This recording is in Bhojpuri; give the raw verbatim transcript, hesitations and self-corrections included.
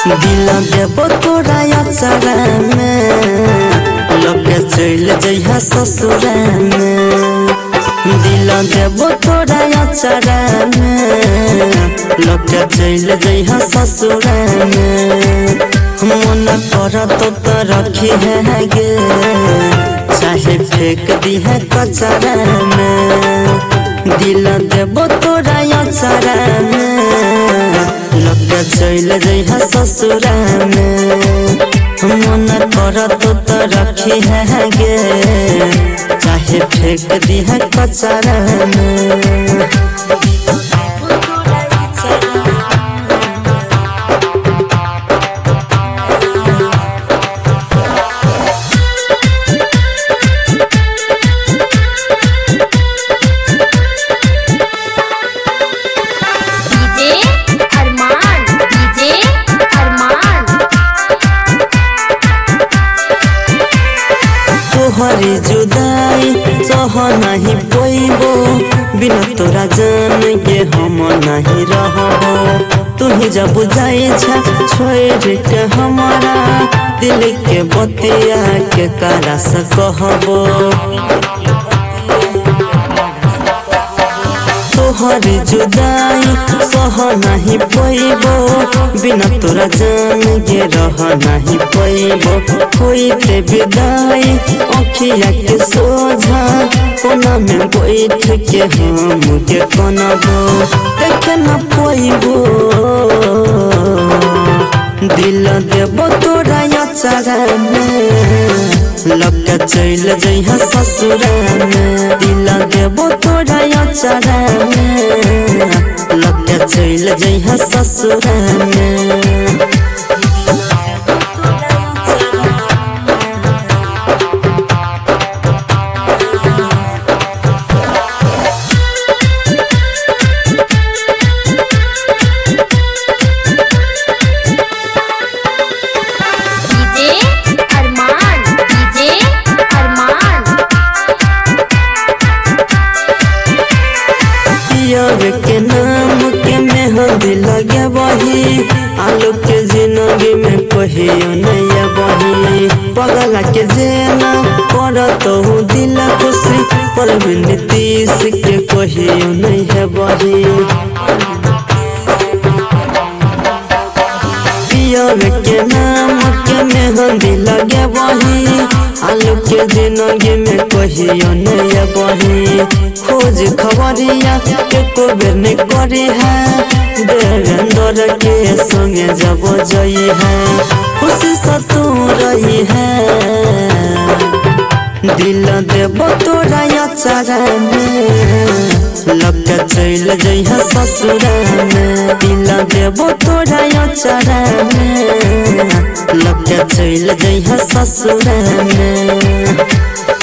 दिल देबो तोरा अचरा में लगे चल जइहा ससुरा में। दिल देबो तोरा अचरा में लगे चल जइहा ससुरा में। मन कर तो रखी है गे चाहे फेंक दी है कचरा में। दिल देबो तोरा अचरा में लगे चल जइहा ससुरा में। मन कर तो रखी है गे चाहे फेंक दी है कचरा में। तोहरी जुदाई सह नहीं पैबो बिना तोरा जान के हम नहीं रहबो। तू ही जब बुझाई छा छोड़ के हमारा दिल के बतिया के कारा से कहबो। तोहरी जुदाई सह नहीं पैबो बिना तोरा जान के रह नहीं पैबो। कोई ते विदाई अखिया के सोझा कोना में बैठ के हम के कनबो देख न पैबो। दिल देबो तोरा अचरा में लगे चल जइहा ससुरा में। दिल देबो तोरा अचरा में लगे चल जइहा ससुरा में। के नाम के मेहंदी लगे बही आलू के जिंदगी में कहियो नहीं बही। पगला के जेना कर तो दिल खुशी पर नीतीश के कहियो नहीं है बही। के नाम के मेहंदी लगे बही आलू के जिंदगी में कहियो नहीं बही। खोज खबरिया एको बेर नहीं करी है देवेंद्र के संगे जब जई है खुशी से तू रही है। दिल देबो तोरा अचरा में लगे चल जइहा ससुरा में। दिल देबो तोरा अचरा में लगे चल जइहा ससुरा में।